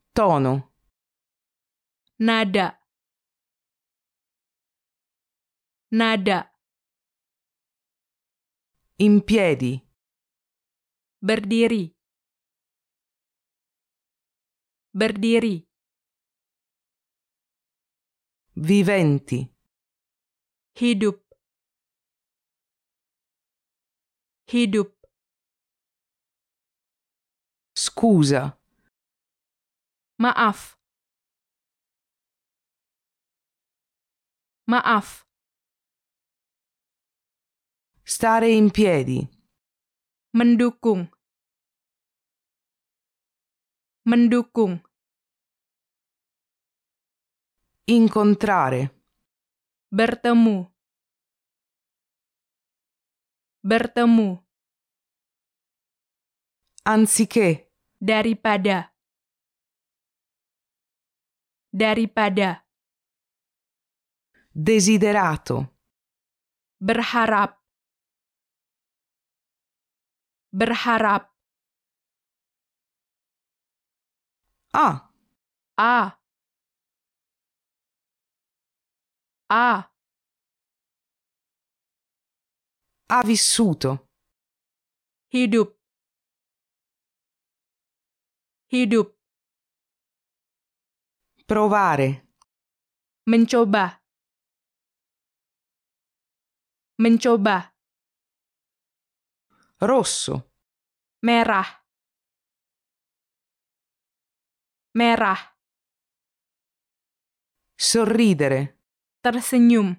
tono, nada, nada, in piedi, berdiri, berdiri, viventi, hidup, hidup, scusa, maaf, maaf, stare in piedi, mendukung, mendukung, incontrare, bertemu, bertemu, anziché, daripada, daripada, desiderato, berharap, berharap, ah, a, a, ha vissuto, hidup, hidup, provare, mencoba, mencoba, rosso, merah, merah, sorridere, tersenyum,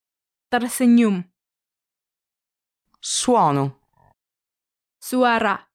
tersenyum, suono, suara,